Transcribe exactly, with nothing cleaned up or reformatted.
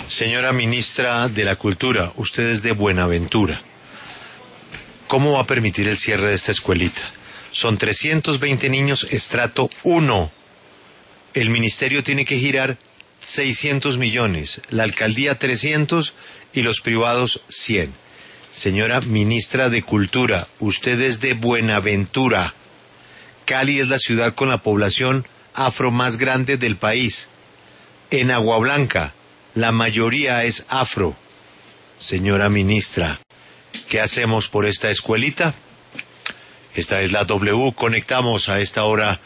Señora ministra de la Cultura, usted es de Buenaventura. ¿Cómo va a permitir el cierre de esta escuelita? Son trescientos veinte niños, estrato uno. El ministerio tiene que girar seiscientos millones, la alcaldía trescientos y los privados cien. Señora ministra de Cultura, usted es de Buenaventura. Cali es la ciudad con la población afro más grande del país. En Agua Blanca, la mayoría es afro. Señora ministra, ¿qué hacemos por esta escuelita? Esta es la W. Conectamos a esta hora